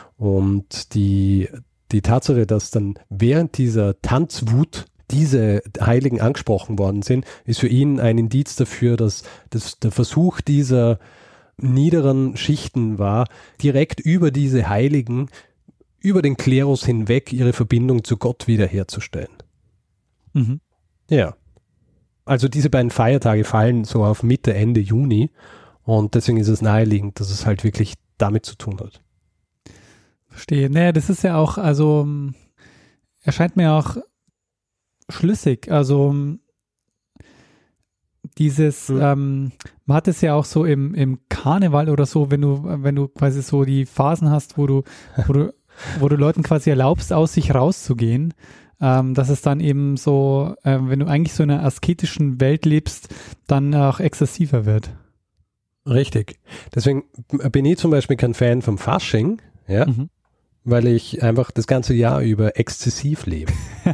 Und die, die Tatsache, dass dann während dieser Tanzwut diese Heiligen angesprochen worden sind, ist für ihn ein Indiz dafür, dass das der Versuch dieser niederen Schichten war, direkt über diese Heiligen, über den Klerus hinweg ihre Verbindung zu Gott wiederherzustellen. Mhm. Ja. Also diese beiden Feiertage fallen so auf Mitte, Ende Juni und deswegen ist es naheliegend, dass es halt wirklich damit zu tun hat. Verstehe. Naja, das ist ja auch, also erscheint mir auch schlüssig, also dieses, mhm. ähm, man hat es ja auch so im, im Karneval oder so, wenn du, wenn du quasi so die Phasen hast, wo du, wo du, wo du Leuten quasi erlaubst, aus sich rauszugehen, ähm, dass es dann eben so, äh, wenn du eigentlich so in einer asketischen Welt lebst, dann auch exzessiver wird. Richtig. Deswegen bin ich zum Beispiel kein Fan vom Fasching, ja, mhm. weil ich einfach das ganze Jahr über exzessiv lebe.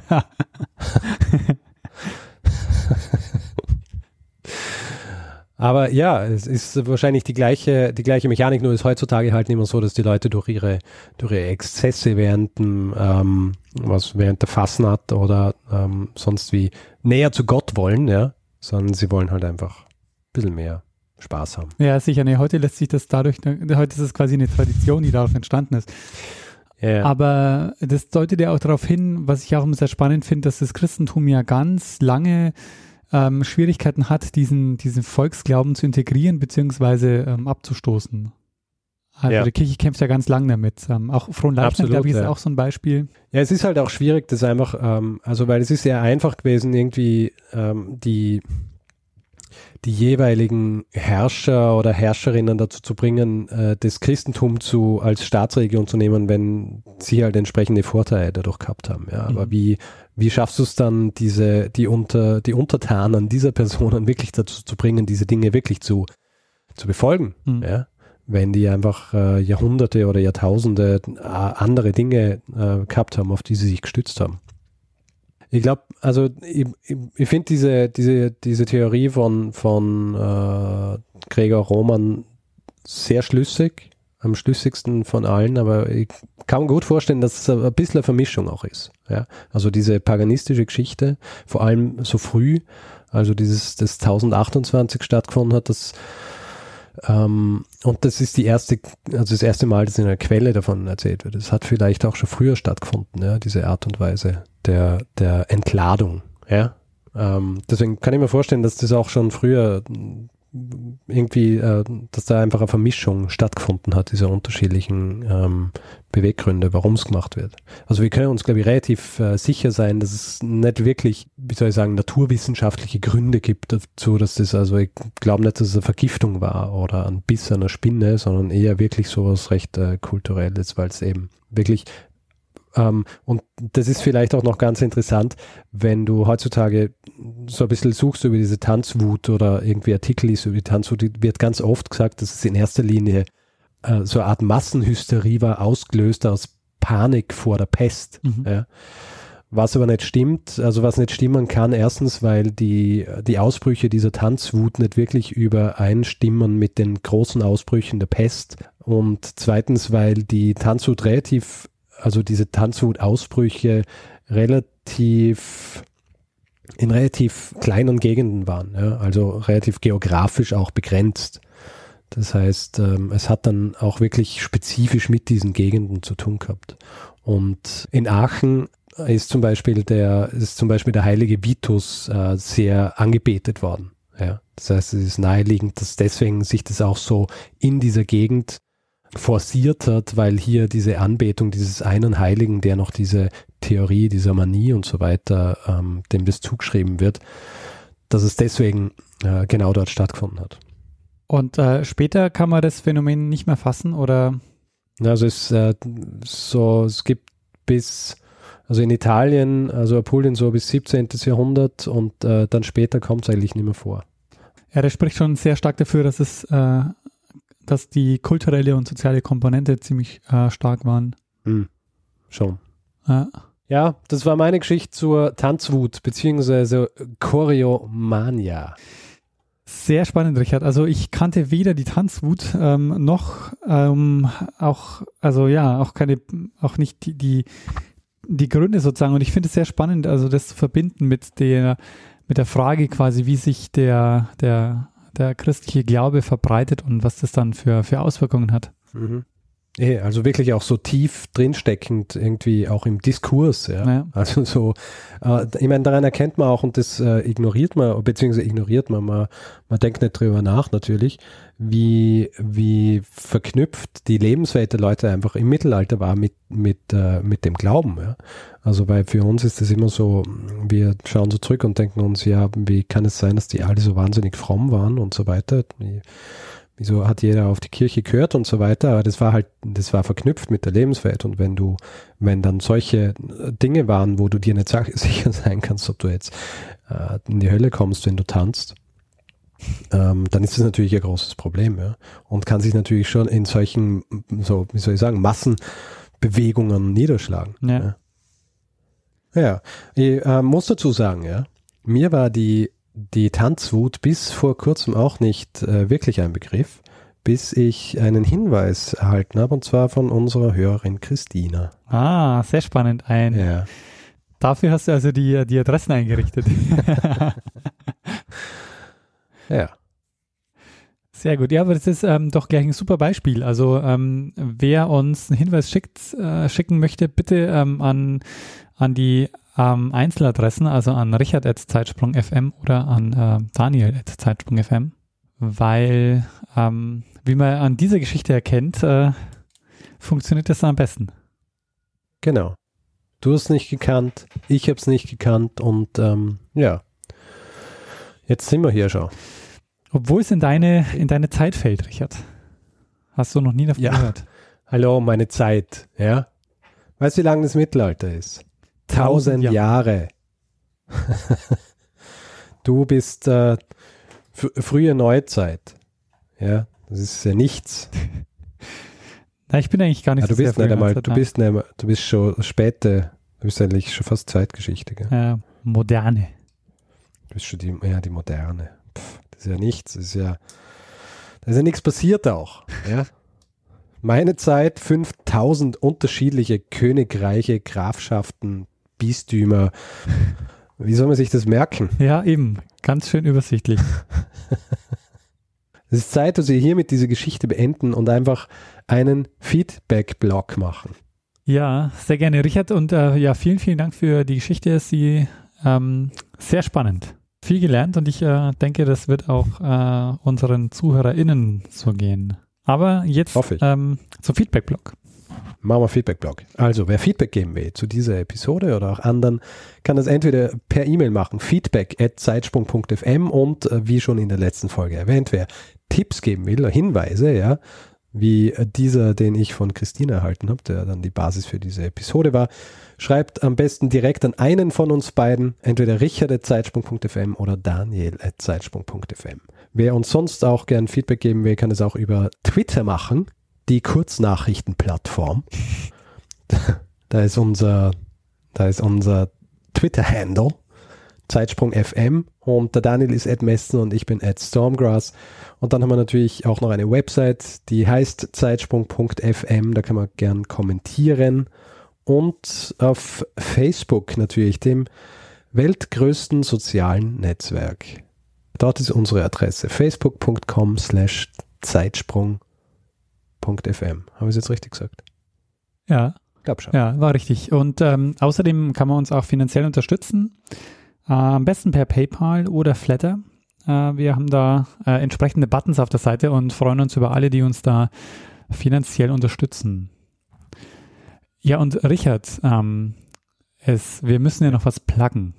Aber ja, es ist wahrscheinlich die gleiche, die gleiche Mechanik, nur ist heutzutage halt nicht mehr so, dass die Leute durch ihre, durch ihre Exzesse während, dem, ähm, was, während der Fasnacht oder ähm, sonst wie näher zu Gott wollen, ja, sondern sie wollen halt einfach ein bisschen mehr Spaß haben. Ja, sicher. Nee, heute lässt sich das dadurch, heute ist es quasi eine Tradition, die darauf entstanden ist. Ja. Aber das deutet ja auch darauf hin, was ich auch immer sehr spannend finde, dass das Christentum ja ganz lange ähm, Schwierigkeiten hat, diesen, diesen Volksglauben zu integrieren bzw. Ähm, abzustoßen. Also ja. die Kirche kämpft ja ganz lange damit. Ähm, auch Fronleichnam, glaube ich, ist ja. auch so ein Beispiel. Ja, es ist halt auch schwierig, das einfach, ähm, also weil es ist sehr einfach gewesen, irgendwie ähm, die die jeweiligen Herrscher oder Herrscherinnen dazu zu bringen, äh, das Christentum zu, als Staatsreligion zu nehmen, wenn sie halt entsprechende Vorteile dadurch gehabt haben. Ja. Aber mhm. wie, wie schaffst du es dann, diese, die, unter, die Untertanen dieser Personen wirklich dazu zu bringen, diese Dinge wirklich zu, zu befolgen? Mhm. Ja. Wenn die einfach äh, Jahrhunderte oder Jahrtausende äh, andere Dinge äh, gehabt haben, auf die sie sich gestützt haben. Ich glaube, also ich, ich, ich finde diese, diese, diese Theorie von, von äh, Gregor Roman sehr schlüssig, am schlüssigsten von allen, aber ich kann mir gut vorstellen, dass es ein bisschen eine Vermischung auch ist. Ja? Also diese paganistische Geschichte, vor allem so früh, also dieses, das tausendachtundzwanzig stattgefunden hat, das Ähm, und das ist die erste, also das erste Mal, dass in einer Quelle davon erzählt wird. Es hat vielleicht auch schon früher stattgefunden, ja, diese Art und Weise der, der Entladung. Ja? Ähm, deswegen kann ich mir vorstellen, dass das auch schon früher irgendwie, äh, dass da einfach eine Vermischung stattgefunden hat, diese unterschiedlichen ähm, Beweggründe, warum es gemacht wird. Also wir können uns, glaube ich, relativ äh, sicher sein, dass es nicht wirklich, wie soll ich sagen, naturwissenschaftliche Gründe gibt dazu, dass das, also ich glaube nicht, dass es eine Vergiftung war oder ein Biss einer Spinne, sondern eher wirklich sowas recht äh, Kulturelles, weil es eben wirklich Um, und das ist vielleicht auch noch ganz interessant, wenn du heutzutage so ein bisschen suchst über diese Tanzwut oder irgendwie Artikel liest über die Tanzwut, wird ganz oft gesagt, dass es in erster Linie äh, so eine Art Massenhysterie war, ausgelöst aus Panik vor der Pest. Mhm. Ja. Was aber nicht stimmt, also was nicht stimmen kann, erstens, weil die, die Ausbrüche dieser Tanzwut nicht wirklich übereinstimmen mit den großen Ausbrüchen der Pest, und zweitens, weil die Tanzwut relativ also diese Tanzwut-Ausbrüche relativ in relativ kleinen Gegenden waren, ja, also relativ geografisch auch begrenzt. Das heißt, ähm, es hat dann auch wirklich spezifisch mit diesen Gegenden zu tun gehabt. Und in Aachen ist zum Beispiel der, ist zum Beispiel der heilige Vitus äh, sehr angebetet worden. Ja. Das heißt, es ist naheliegend, dass deswegen sich das auch so in dieser Gegend forciert hat, weil hier diese Anbetung dieses einen Heiligen, der noch diese Theorie dieser Manie und so weiter, ähm, dem das zugeschrieben wird, dass es deswegen äh, genau dort stattgefunden hat. Und äh, später kann man das Phänomen nicht mehr fassen, oder? Also es, äh, so, es gibt bis, also in Italien, also Apulien so bis siebzehnten Jahrhundert, und äh, dann später kommt es eigentlich nicht mehr vor. Ja, das spricht schon sehr stark dafür, dass es äh, dass die kulturelle und soziale Komponente ziemlich äh, stark waren. Hm. Schon. Ja. Ja, das war meine Geschichte zur Tanzwut beziehungsweise Choreomania. Sehr spannend, Richard. Also ich kannte weder die Tanzwut ähm, noch ähm, auch, also ja, auch keine, auch nicht die, die, die Gründe sozusagen. Und ich finde es sehr spannend, also das zu verbinden mit der, mit der Frage quasi, wie sich der, der der christliche Glaube verbreitet und was das dann für, für Auswirkungen hat. Mhm. Also wirklich auch so tief drinsteckend irgendwie auch im Diskurs. Ja. Ja. Also so, äh, ich meine, daran erkennt man auch, und das äh, ignoriert man, beziehungsweise ignoriert man, man, man denkt nicht drüber nach natürlich, wie, wie verknüpft die Lebenswelt der Leute einfach im Mittelalter war mit, mit, äh, mit dem Glauben. Ja. Also weil für uns ist das immer so, wir schauen so zurück und denken uns, ja, wie kann es sein, dass die alle so wahnsinnig fromm waren und so weiter. Wie, Wieso hat jeder auf die Kirche gehört und so weiter, aber das war halt, das war verknüpft mit der Lebenswelt, und wenn du, wenn dann solche Dinge waren, wo du dir nicht sicher sein kannst, ob du jetzt äh, in die Hölle kommst, wenn du tanzt, ähm, dann ist das natürlich ein großes Problem, ja. Und kann sich natürlich schon in solchen, so, wie soll ich sagen, Massenbewegungen niederschlagen. Ja. Ja, ja. Ich äh, muss dazu sagen, ja, mir war die, die Tanzwut bis vor kurzem auch nicht äh, wirklich ein Begriff, bis ich einen Hinweis erhalten habe, und zwar von unserer Hörerin Christina. Ah, sehr spannend. Ein, Ja. Dafür hast du also die, die Adressen eingerichtet. Ja. Sehr gut. Ja, aber das ist ähm, doch gleich ein super Beispiel. Also ähm, wer uns einen Hinweis schickt, äh, schicken möchte, bitte ähm, an, an die ähm, Einzeladressen, also an richard at zeitsprung punkt f m oder an äh, daniel at zeitsprung punkt f m, weil, ähm, wie man an dieser Geschichte erkennt, äh, funktioniert das am besten. Genau. Du hast es nicht gekannt, ich habe es nicht gekannt und ähm, ja, jetzt sind wir hier schon. Obwohl es in deine, in deine Zeit fällt, Richard. Hast du noch nie davon Ja. gehört? Hallo, meine Zeit, ja? Weißt du, wie lange das Mittelalter ist? Tausend Tausend Jahre. Du bist äh, f- frühe Neuzeit. Ja, das ist ja nichts. Na, ich bin eigentlich gar nicht Ja, du so bist sehr nicht einmal, früh du bist nicht einmal, du bist schon späte, du bist eigentlich schon fast Zeitgeschichte, gell? äh, moderne. Du bist schon die, ja, die Moderne. Pff, das ist ja nichts, das ist ja, da ist ja nichts passiert auch, ja? Meine Zeit, fünftausend unterschiedliche Königreiche, Grafschaften, Bistümer. Wie soll man sich das merken? Ja, eben. Ganz schön übersichtlich. Es ist Zeit, dass wir hiermit diese Geschichte beenden und einfach einen Feedback-Blog machen. Ja, sehr gerne, Richard. Und äh, ja, vielen, vielen Dank für die Geschichte. Sie ähm, sehr spannend. Viel gelernt und ich äh, denke, das wird auch äh, unseren ZuhörerInnen so gehen. Aber jetzt Hoffe ich. ähm, zum Feedback-Blog. Machen wir Feedback-Blog. Also, wer Feedback geben will zu dieser Episode oder auch anderen, kann das entweder per E-Mail machen, feedback at zeitsprung punkt f m und äh, wie schon in der letzten Folge erwähnt, wer Tipps geben will oder Hinweise, ja, wie äh, dieser, den ich von Christina erhalten habe, der dann die Basis für diese Episode war, schreibt am besten direkt an einen von uns beiden, entweder richard at zeitsprung punkt f m oder daniel at zeitsprung punkt f m. Wer uns sonst auch gern Feedback geben will, kann es auch über Twitter machen, die Kurznachrichtenplattform. Da ist unser, da ist unser Twitter-Handle, Zeitsprung F M, und der Daniel ist at Messen und ich bin at Stormgrass. Und dann haben wir natürlich auch noch eine Website, die heißt zeitsprung punkt f m, da kann man gern kommentieren. Und auf Facebook natürlich, dem weltgrößten sozialen Netzwerk. Dort ist unsere Adresse, facebook punkt com slash zeitsprung punkt f m. Habe ich es jetzt richtig gesagt? Ja, Ich glaube schon. ja, war richtig. Und ähm, außerdem kann man uns auch finanziell unterstützen. Äh, am besten per PayPal oder Flatter. Äh, wir haben da äh, entsprechende Buttons auf der Seite und freuen uns über alle, die uns da finanziell unterstützen. Ja, und Richard, ähm, es, wir müssen ja noch was pluggen.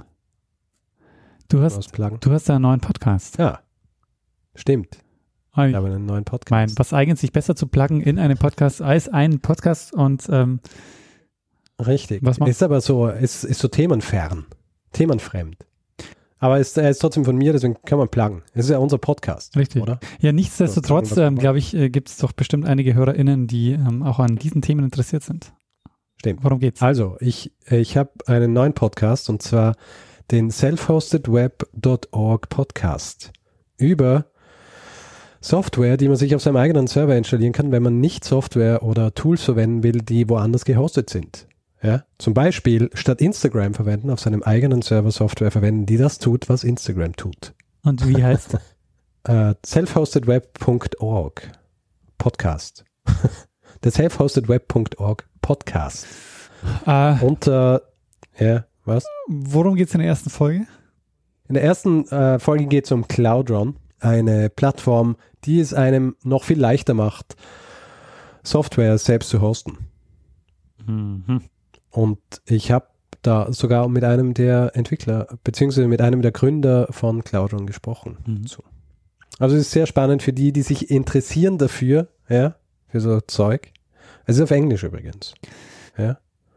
Du hast, Was pluggen? du hast einen neuen Podcast. Ja, stimmt. Ah, Ich habe einen neuen Podcast. mein, was eignet sich besser zu pluggen in einem Podcast als einen Podcast und ähm, Richtig. Was macht- Ist aber so, ist, ist so themenfern, themenfremd. Aber ist, er ist trotzdem von mir, deswegen kann man pluggen. Es ist ja unser Podcast, richtig. oder? Ja, nichtsdestotrotz, So, ähm, glaube ich, äh, gibt es doch bestimmt einige HörerInnen, die ähm, auch an diesen Themen interessiert sind. Stimmt. Worum geht's? Also, ich, ich habe einen neuen Podcast und zwar den self hosted web dot org Podcast über Software, die man sich auf seinem eigenen Server installieren kann, wenn man nicht Software oder Tools verwenden will, die woanders gehostet sind. Ja? Zum Beispiel statt Instagram verwenden, auf seinem eigenen Server Software verwenden, die das tut, was Instagram tut. Und wie heißt Äh, self hosted web dot org Podcast. Der self hosted web dot org Podcast. äh, Und äh, ja, was? worum geht's in der ersten Folge? In der ersten äh, Folge geht es um Cloudron, eine Plattform, die es einem noch viel leichter macht, Software selbst zu hosten. Mhm. Und ich habe da sogar mit einem der Entwickler, beziehungsweise mit einem der Gründer von Cloudron gesprochen. Mhm. So. Also es ist sehr spannend für die, die sich interessieren dafür, ja, für so Zeug. Es ist auf Englisch übrigens. Ja.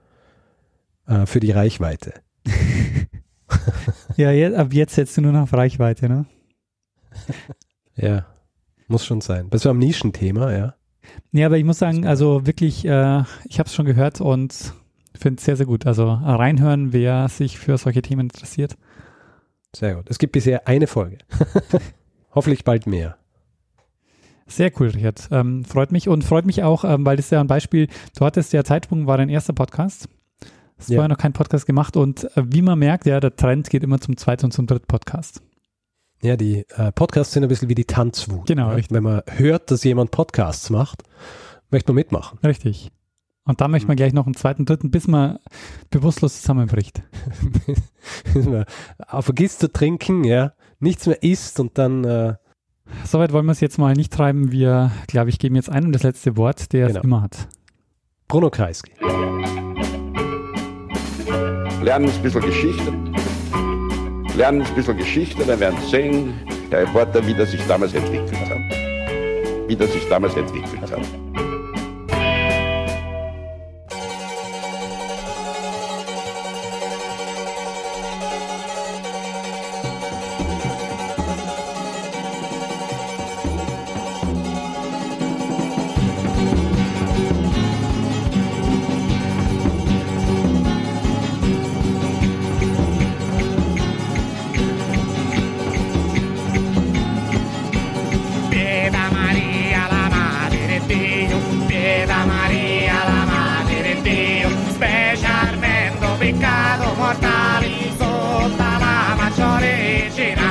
Äh, für die Reichweite. Ja, jetzt, ab jetzt setzt du nur noch auf Reichweite, ne? Ja, muss schon sein. Das war ein Nischenthema, ja. Nee, aber ich muss sagen, also wirklich, äh, ich habe es schon gehört und finde es sehr, sehr gut. Also reinhören, wer sich für solche Themen interessiert. Sehr gut. Es gibt bisher eine Folge. Hoffentlich bald mehr. Sehr cool, Richard. Ähm, freut mich und freut mich auch, ähm, weil das ist ja ein Beispiel, du hattest ja Zeitsprung, war dein erster Podcast. Es Ja. war ja noch kein Podcast gemacht und äh, wie man merkt, ja, der Trend geht immer zum zweiten und zum dritten Podcast. Ja, die äh, Podcasts sind ein bisschen wie die Tanzwut. Genau, ja. richtig. Wenn man hört, dass jemand Podcasts macht, möchte man mitmachen. Richtig. Und da möchte man gleich noch einen zweiten, dritten, bis man bewusstlos zusammenbricht. Bis man auch vergisst zu trinken, ja, nichts mehr isst und dann äh, Soweit wollen wir es jetzt mal nicht treiben. Wir, glaube ich, geben jetzt einen und das letzte Wort, der Genau. es immer hat. Bruno Kreisky. Lernen ein bisschen Geschichte. Lernen ein bisschen Geschichte, dann werden Sie sehen, der Reporter, wie das sich damals entwickelt hat. Wie das sich damals entwickelt hat. Pietà Maria, la Madre Dio, Pietà Maria, la Madre Dio, specialmente peccato mortali sotto la maggiore cena.